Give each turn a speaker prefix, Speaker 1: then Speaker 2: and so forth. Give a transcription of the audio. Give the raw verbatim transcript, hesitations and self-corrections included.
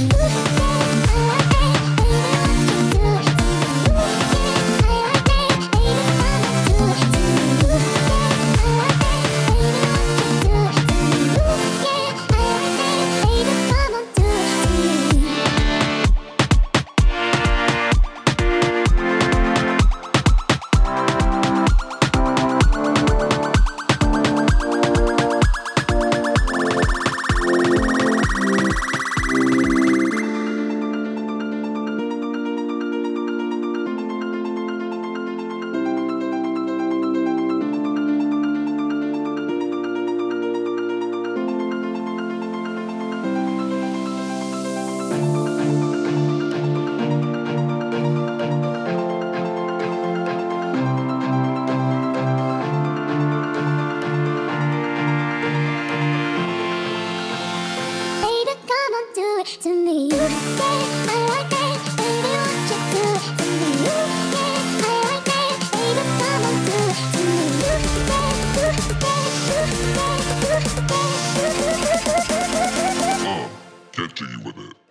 Speaker 1: To me, yeah, I like it, baby, won't you do it to me? Yeah, I like it, baby, come on, do it to me. Yeah, yeah, yeah, yeah, yeah, yeah, yeah, yeah, yeah.
Speaker 2: Uh, get jiggy with it.